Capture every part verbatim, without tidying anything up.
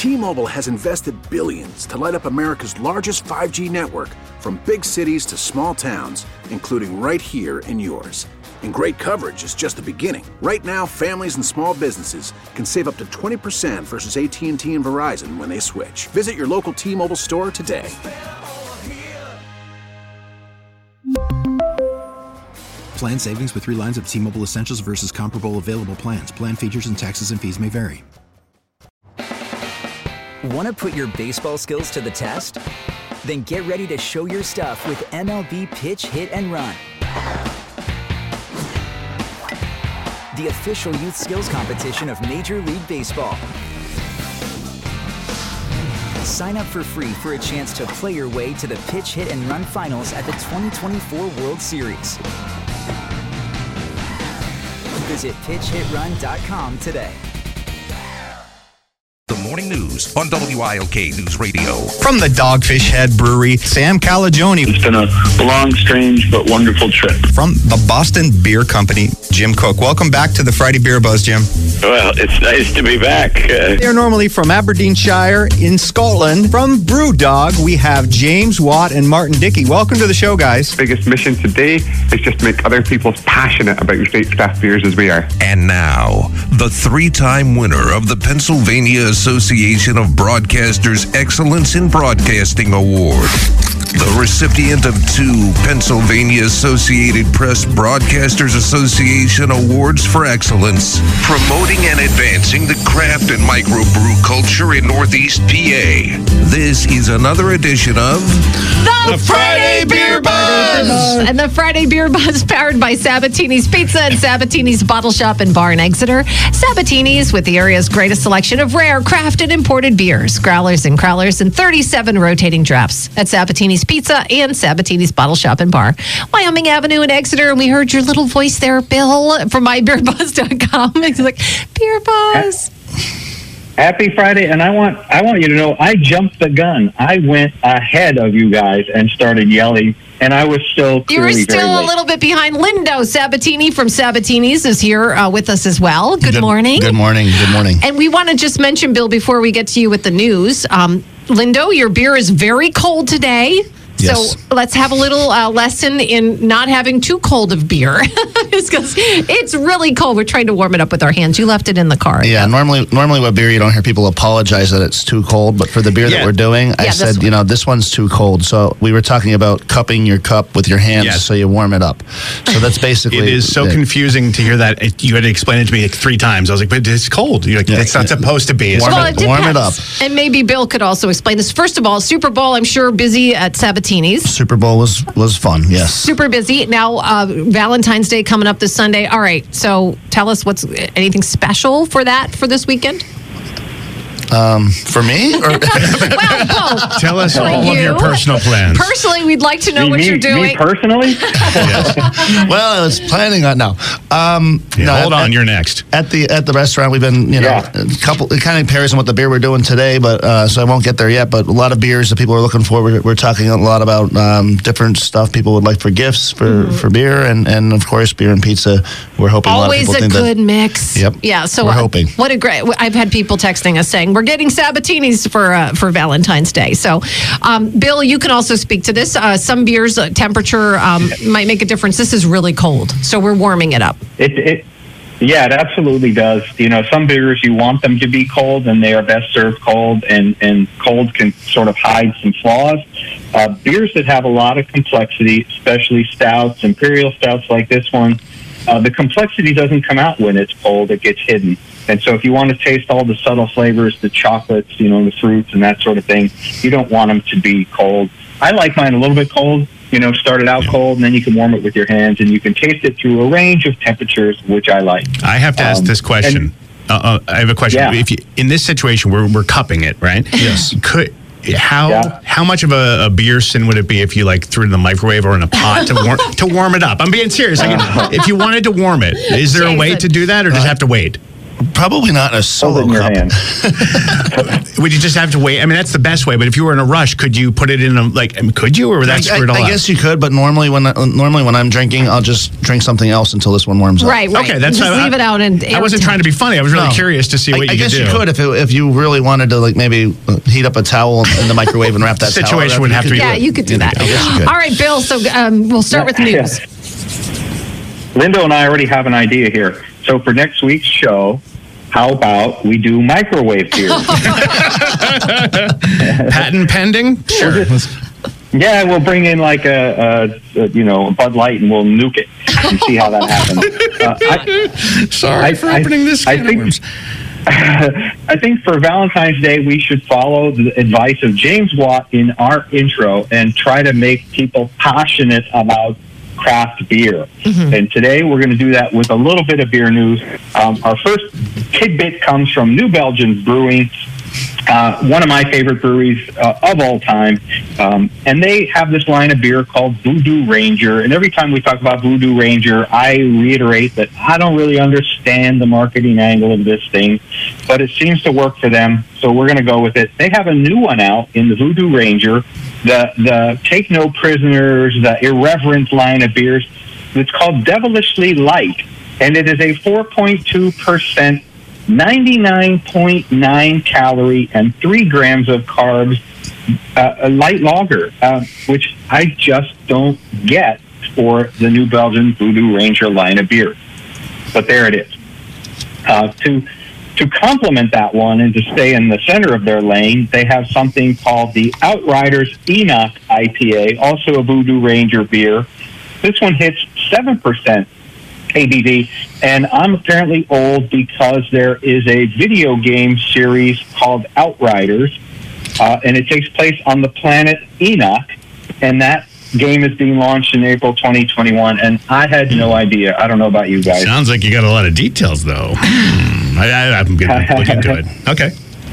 T-Mobile has invested billions to light up America's largest five G network, from big cities to small towns, including right here in yours. And great coverage is just the beginning. Right now, families and small businesses can save up to twenty percent versus A T and T and Verizon when they switch. Visit your local T-Mobile store today. Plan savings with three lines of T-Mobile Essentials versus comparable available plans. Plan features and taxes and fees may vary. Want to put your baseball skills to the test? Then get ready to show your stuff with M L B Pitch, Hit, and Run. The official youth skills competition of Major League Baseball. Sign up for free for a chance to play your way to the Pitch, Hit, and Run finals at the twenty twenty-four World Series. Visit pitch hit run dot com today. The morning news on W I L K News Radio. From the Dogfish Head Brewery, Sam Calagione. It's been a long, strange, but wonderful trip. From the Boston Beer Company, Jim Cook. Welcome back to the Friday Beer Buzz, Jim. Well, it's nice to be back. Uh, They're normally from Aberdeenshire in Scotland. From Brewdog, we have James Watt and Martin Dickey. Welcome to the show, guys. Biggest mission today is just to make other people as passionate about your state craft beers as we are. And now, the three-time winner of the Pennsylvania Association of Broadcasters Excellence in Broadcasting Award. The recipient of two Pennsylvania Associated Press Broadcasters Association Awards for Excellence, promoting and advancing the craft and microbrew culture in Northeast P A. This is another edition of The, the Friday Beer Buzz! And the Friday Beer Buzz, powered by Sabatini's Pizza and Sabatini's Bottle Shop in Bar in Exeter. Sabatini's, with the area's greatest selection of rare, craft, and imported beers, growlers and crowlers, and thirty-seven rotating drafts at Sabatini's Pizza and Sabatini's Bottle Shop and Bar. Wyoming Avenue in Exeter, and we heard your little voice there, Bill, from my beer buzz dot com. He's like, Beer Buzz. Happy Friday, and I want I want you to know I jumped the gun. I went ahead of you guys and started yelling, and I was still You were still very a late. little bit behind. Lindo Sabatini from Sabatini's is here uh, with us as well. Good, Good morning. Good morning. Good morning. And we want to just mention, Bill, before we get to you with the news, um, Lindo, your beer is very cold today. Yes. So let's have a little uh, lesson in not having too cold of beer. Because it's really cold. We're trying to warm it up with our hands. You left it in the car. Yeah, normally normally with beer, you don't hear people apologize that it's too cold. But for the beer Yeah. that we're doing, I Yeah, said, this one. you know, this one's too cold. So we were talking about cupping your cup with your hands Yes. so you warm it up. So that's basically It is so it. confusing to hear that. It, you had to explain it to me like three times. I was like, but it's cold. You're like, Yeah. it's not supposed to be. It's Warm Well, it- it warm it depends. up. And maybe Bill could also explain this. First of all, Super Bowl, I'm sure, busy at Sabatini's. Super Bowl was was fun. Yes. Super busy. Now, uh, Valentine's Day coming up this Sunday. All right. So tell us what's anything special for that for this weekend? Um, for me, or Well, both. Tell us For all of you. your personal plans. Personally, we'd like to know me, what me, you're doing. me personally? well, I was planning on no. Um, Yeah, no, hold at- on, you're next. At the at the restaurant, we've been, you know, Yeah. a couple. It kind of pairs in what the beer we're doing today, but uh, so I won't get there yet. But a lot of beers that people are looking for. We're, we're talking a lot about um, different stuff people would like for gifts for, Mm-hmm. for beer, and, and of course beer and pizza. We're hoping Always a lot of a people good think mix. Yep. Yeah. So We're uh, hoping. What a great! I've had people texting us saying we're getting Sabatini's for uh, for Valentine's Day. So, um, Bill, you can also speak to this. Uh, some beers uh, temperature um, might make a difference. This is really cold, so we're warming it up. It, it, yeah, it absolutely does. You know, some beers you want them to be cold, and they are best served cold, and, and cold can sort of hide some flaws. Uh, beers that have a lot of complexity, especially stouts, imperial stouts like this one, uh, the complexity doesn't come out when it's cold. It gets hidden. And so if you want to taste all the subtle flavors, the chocolates, you know, the fruits and that sort of thing, you don't want them to be cold. I like mine a little bit cold. You know, start it out cold, and then you can warm it with your hands, and you can taste it through a range of temperatures, which I like. I have to ask Um, this question. and- Uh, uh, I have a question. Yeah. If you, in this situation, we're we're cupping it, right? Yes. Could how Yeah. how much of a, a beer sin would it be if you like threw it in the microwave or in a pot to warm to warm it up? I'm being serious. Like, if you wanted to warm it, is there a way Jason. to do that, or just have to wait? Probably not a solo Hold it in your cup. hand. Would you just have to wait? I mean, that's the best way. But if you were in a rush, could you put it in a like? I mean, could you, or that's I, where it all I, I guess you could, but normally when I, normally when I'm drinking, I'll just drink something else until this one warms up. Right, right. Okay, that's just I, leave it out and I wasn't trying to be funny. I was really No. curious to see what I, you I guess could do. you could if it, if you really wanted to, like maybe heat up a towel in the microwave and wrap that Situation towel around. would have to be- Yeah, you could do that. I guess you could. All right, Bill. So um, we'll start with news. Lindo and I already have an idea here. So for next week's show, how about we do microwave beer? Patent pending? Sure. Yeah, we'll bring in like a, a, a you know a Bud Light and we'll nuke it and see how that happens. Uh, I, Sorry I- for I- opening this I can of think- worms. I think for Valentine's Day, we should follow the advice of James Watt in our intro and try to make people passionate about craft beer. Mm-hmm. And today we're going to do that with a little bit of beer news. Um, our first tidbit comes from New Belgium Brewing, uh, one of my favorite breweries uh, of all time. Um, and they have this line of beer called Voodoo Ranger. And every time we talk about Voodoo Ranger, I reiterate that I don't really understand the marketing angle of this thing, but it seems to work for them. So we're going to go with it. They have a new one out in the Voodoo Ranger, the, the Take No Prisoners, the Irreverent line of beers. It's called Devilishly Light, and it is a four point two percent, ninety-nine point nine calorie, and three grams of carbs, uh, a light lager, uh, which I just don't get for the New Belgian Voodoo Ranger line of beer. But there it is. Uh, to to complement that one and to stay in the center of their lane, they have something called the Outriders Enoch I P A, also a Voodoo Ranger beer. This one hits seven percent A B V, and I'm apparently old because there is a video game series called Outriders, uh, and it takes place on the planet Enoch, and that game is being launched in April twenty twenty-one, and I had no idea. I don't know about you guys. Sounds like you got a lot of details, though. Hmm, I, I, I'm going to look into it. Okay.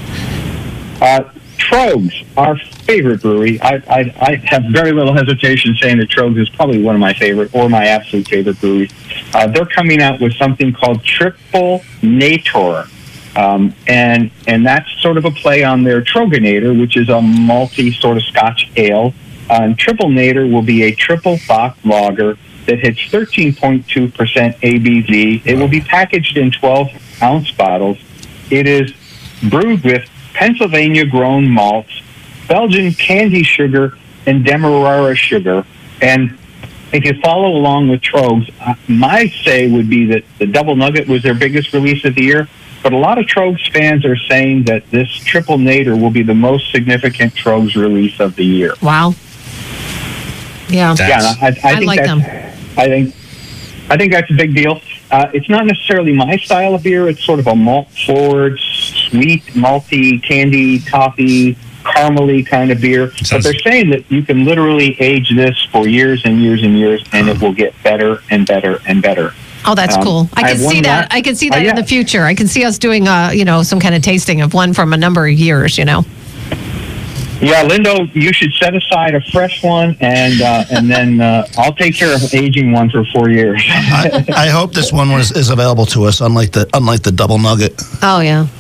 Uh, Trogs, our favorite brewery. I, I, I have very little hesitation saying that Trogs is probably one of my favorite, or my absolute favorite breweries. Uh, they're coming out with something called Triple Nator. Um, and and that's sort of a play on their Troganator, which is a malty sort of Scotch ale. Uh, and Triple Nator will be a triple Bach lager that hits thirteen point two percent A B V. It will be packaged in twelve ounce bottles. It is brewed with Pennsylvania-grown malts, Belgian candy sugar, and Demerara sugar. And if you follow along with Trogs, uh, my say would be that the Double Nugget was their biggest release of the year. But a lot of Trogs fans are saying that this Triple Nator will be the most significant Trogs release of the year. Wow. Yeah. Yeah, I, I, I think like that's, them. I think, I think that's a big deal. Uh, it's not necessarily my style of beer. It's sort of a malt-forward, sweet, malty, candy, toffee, caramely kind of beer. Sounds- But they're saying that you can literally age this for years and years and years, and it will get better and better and better. Oh, that's Um, cool. I I can have see one that. last- I can see Oh, that yeah. in the future. I can see us doing, uh, you know, some kind of tasting of one from a number of years, you know. Yeah, Lindo, you should set aside a fresh one, and uh, and then uh, I'll take care of aging one for four years. I, I hope this one was, is available to us, unlike the unlike the Double Nugget. Oh, yeah.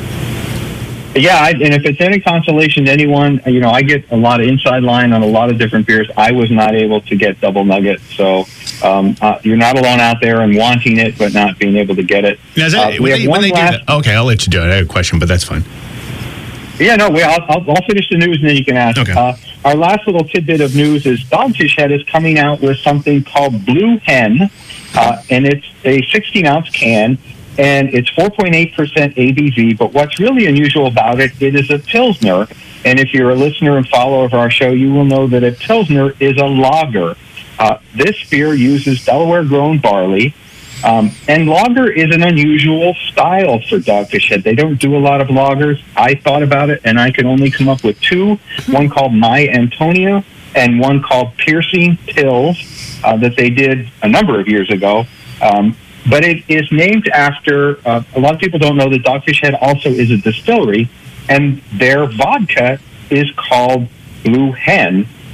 Yeah, I, and if it's any consolation to anyone, you know, I get a lot of inside line on a lot of different beers. I was not able to get Double Nugget, so um, uh, you're not alone out there and wanting it, but not being able to get it. Now, is that, Uh, we when have they, when one they do last- that, okay, I'll let you do it. I have a question, but that's fine. Yeah, no, we, I'll, I'll, I'll finish the news and then you can ask. Okay. Uh, our last little tidbit of news is Dogfish Head is coming out with something called Blue Hen, uh, and it's a sixteen ounce can, and it's four point eight percent A B V. But what's really unusual about it, it is a Pilsner, and if you're a listener and follower of our show, you will know that a Pilsner is a lager. Uh, this beer uses Delaware-grown barley. Um, and lager is an unusual style for Dogfish Head. They don't do a lot of lagers. I thought about it, and I could only come up with two, one called My Antonia and one called Piercing Pills uh, that they did a number of years ago. Um, but it is named after, uh, a lot of people don't know that Dogfish Head also is a distillery, and their vodka is called Blue Hen.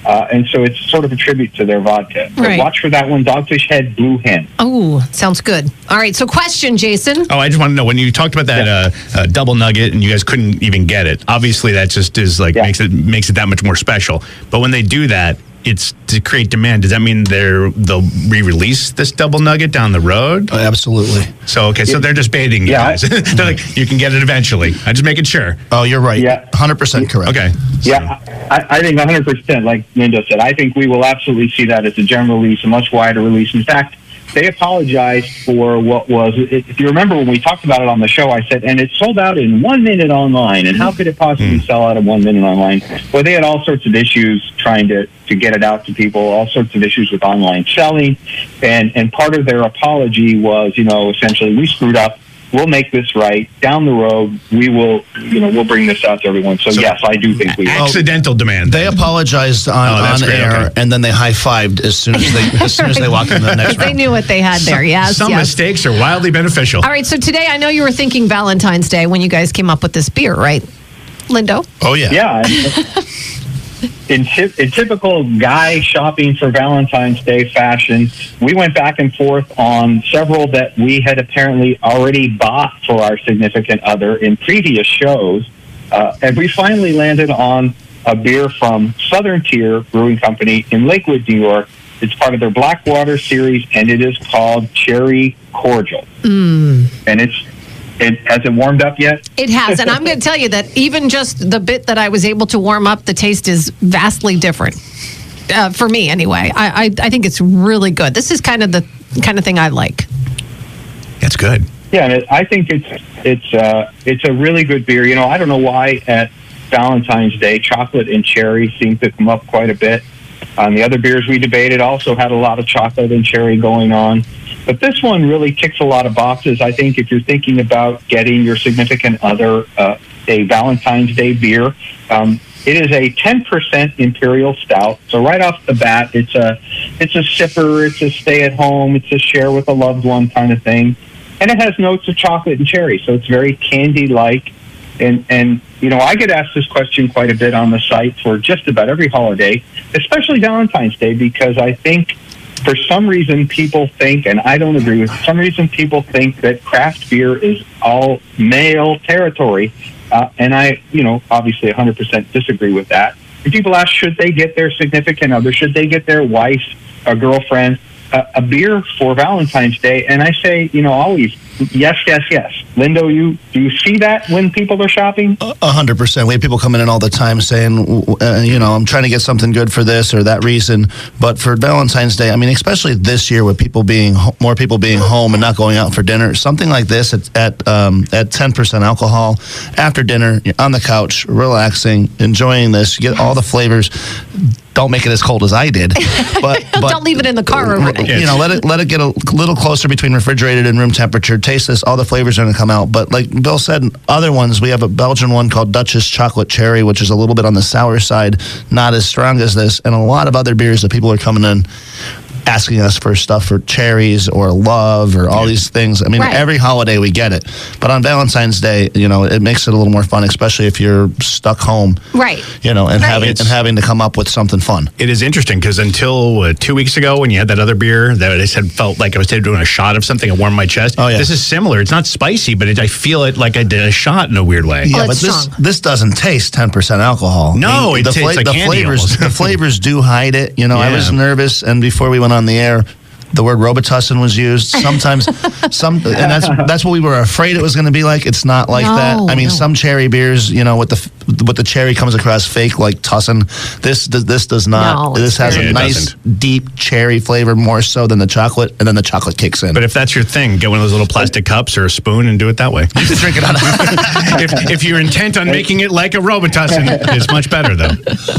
Uh, and so it's sort of a tribute to their vodka. But Right. watch for that one, Dogfish Head Blue Hen. Oh, sounds good. All right, so question, Jason. Oh, I just want to know, when you talked about that uh, uh, double nugget and you guys couldn't even get it, obviously that just is like makes it makes it that much more special. But when they do that, it's to create demand. Does that mean they're they'll re-release this double nugget down the road? Oh, absolutely. So okay, so they're just baiting you Yeah. guys. They're like, you can get it eventually. I'm just making sure. Oh, you're right. Yeah. one hundred percent correct. Okay. Yeah, I, I think one hundred percent, like Linda said, I think we will absolutely see that as a general release, a much wider release. In fact, they apologized for what was, if you remember when we talked about it on the show, I said, and it sold out in one minute online, and how could it possibly Mm. sell out in one minute online? Well, they had all sorts of issues trying to, to get it out to people, all sorts of issues with online selling, and, and part of their apology was, you know, essentially, we screwed up. We'll make this right. Down the road, we will, you know, we'll bring this out to everyone. So, So yes, I do think we will. Accidental demand. They apologized on, Oh, that's on great, air, okay. and then they high-fived as soon as they as soon as they walked into the next They round. knew what they had there. Yes, Some yes. mistakes are wildly beneficial. All right, so today I know you were thinking Valentine's Day when you guys came up with this beer, right, Lindo? Oh, yeah. Yeah. In, ty- in typical guy shopping for Valentine's Day fashion, we went back and forth on several that we had apparently already bought for our significant other in previous shows. Uh, and we finally landed on a beer from Southern Tier Brewing Company in Lakewood, New York. It's part of their Blackwater series, and it is called Cherry Cordial. Mm. And it's It, has it warmed up yet? It has, and I'm going to tell you that even just the bit that I was able to warm up, the taste is vastly different. Uh, for me, anyway. I, I I think it's really good. This is kind of the kind of thing I like. That's good. Yeah, and it, I think it's it's uh, it's a really good beer. You know, I don't know why at Valentine's Day, chocolate and cherry seem to come up quite a bit. Um, the other beers we debated also had a lot of chocolate and cherry going on. But this one really ticks a lot of boxes. I think if you're thinking about getting your significant other uh, a Valentine's Day beer, um, it is a ten percent Imperial Stout. So right off the bat, it's a it's a sipper, it's a stay at home, it's a share with a loved one kind of thing. And it has notes of chocolate and cherry, so it's very candy-like. And, and you know, I get asked this question quite a bit on the site for just about every holiday, especially Valentine's Day, because I think for some reason people think, and I don't agree with, for some reason people think that craft beer is all male territory. Uh, and I, you know, obviously one hundred percent disagree with that. And people ask, should they get their significant other, should they get their wife, a girlfriend, uh, a beer for Valentine's Day? And I say, you know, always, yes, yes, yes. Lindo, you do you see that when people are shopping? A hundred percent. We have people coming in all the time saying, uh, you know, I'm trying to get something good for this or that reason. But for Valentine's Day, I mean, especially this year with people being more people being home and not going out for dinner, something like this at at, um, at ten percent alcohol after dinner, you're on the couch, relaxing, enjoying this. You get all the flavors. Don't make it as cold as I did, but, but don't leave it in the car overnight. You know, let it let it get a little closer between refrigerated and room temperature. Taste this; all the flavors are going to come out. But like Bill said, other ones, we have a Belgian one called Duchess Chocolate Cherry, which is a little bit on the sour side, not as strong as this, and a lot of other beers that people are coming in asking us for stuff for cherries or love or all these things. I mean, Right. every holiday we get it, but on Valentine's Day, you know, it makes it a little more fun, especially if you're stuck home, Right. you know, and Right. having and having to come up with something fun. It is interesting because until uh, two weeks ago, when you had that other beer that I said felt like I was doing a shot of something, it warmed my chest. Oh, yeah. This is similar. It's not spicy, but it, I feel it like I did a shot in a weird way. Yeah, but this this doesn't taste ten percent alcohol. No, it the, tastes like the candy flavors. almost. The flavors do hide it. You know, I Yeah. was nervous, and before we went on the air, the word Robitussin was used. Sometimes, some, and that's that's what we were afraid it was going to be like. It's not like No, that. I mean, no. some cherry beers, you know, with the with the cherry comes across fake like Tussin. This does this does not. No, this has it's- a It nice deep cherry flavor more so than the chocolate, and then the chocolate kicks in. But if that's your thing, get one of those little plastic cups or a spoon and do it that way. You can drink it on. if, if you're intent on making it like a Robitussin, it's much better though.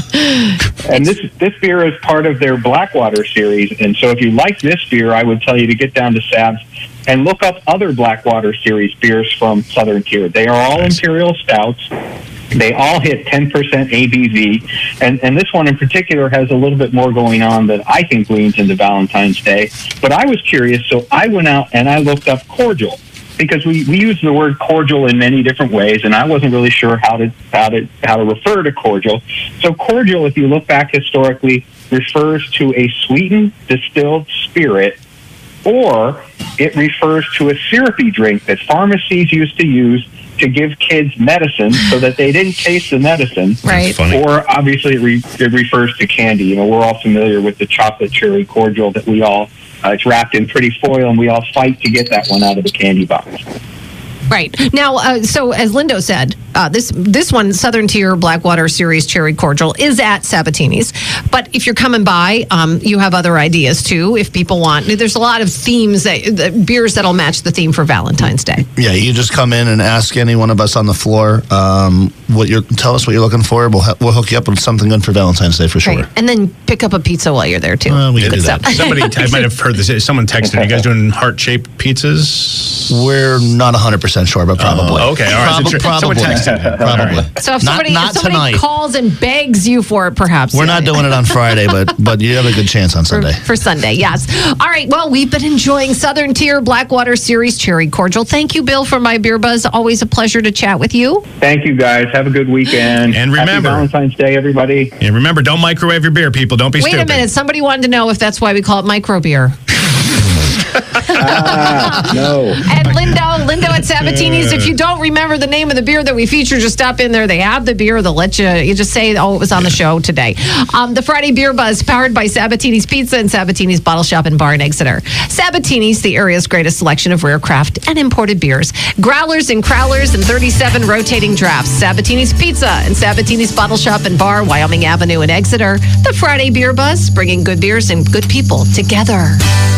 And this this beer is part of their Blackwater series. And so if you like this beer, I would tell you to get down to Sab's and look up other Blackwater series beers from Southern Tier. They are all Imperial Stouts. They all hit ten percent A B V. And, and this one in particular has a little bit more going on that I think leans into Valentine's Day. But I was curious, so I went out and I looked up Cordial. because we, we use the word cordial in many different ways, and I wasn't really sure how to how to how to refer to cordial. So cordial, if you look back historically, refers to a sweetened distilled spirit, or it refers to a syrupy drink that pharmacies used to use to give kids medicine so that they didn't taste the medicine. Right. Or obviously it, re- it refers to candy. You know, we're all familiar with the chocolate cherry cordial that we all, uh, it's wrapped in pretty foil, and we all fight to get that one out of the candy box. Right. Now, uh, so as Lindo said, uh, this this one, Southern Tier Blackwater Series Cherry Cordial, is at Sabatini's. But if you're coming by, um, you have other ideas, too, if people want. There's a lot of themes, that, the beers that'll match the theme for Valentine's Day. Yeah, you just come in and ask any one of us on the floor um, what you're. Tell us what you're looking for. We'll ha- we'll hook you up with something good for Valentine's Day for sure. Right. And then pick up a pizza while you're there, too. Uh, we Good can do stuff. that. Somebody, I might have heard this. Someone texted. Are you guys doing heart-shaped pizzas? We're not one hundred percent sure, but probably. Oh, okay, all right. Prob- So tr- probably. someone texted. Probably. All right. So if Not- somebody, not if somebody tonight. calls and begs you for it, perhaps. We're yeah, not doing it on Friday, but but you have a good chance on For, Sunday. for Sunday, yes. All right, well, we've been enjoying Southern Tier Blackwater Series Cherry Cordial. Thank you, Bill, for My Beer Buzz. Always a pleasure to chat with you. Thank you, guys. Have a good weekend. And remember- Happy Valentine's Day, everybody. And remember, don't microwave your beer, people. Don't be Wait stupid. a minute. Somebody wanted to know if that's why we call it micro beer. ah, no. And Lindo, Lindo at Sabatini's. If you don't remember the name of the beer that we featured, just stop in there. They have the beer. They'll let you, you just say, oh, it was on the show today. Um, the Friday Beer Buzz, powered by Sabatini's Pizza and Sabatini's Bottle Shop and Bar in Exeter. Sabatini's, the area's greatest selection of rare craft and imported beers. Growlers and crowlers and thirty-seven rotating drafts. Sabatini's Pizza and Sabatini's Bottle Shop and Bar, Wyoming Avenue in Exeter. The Friday Beer Buzz, bringing good beers and good people together.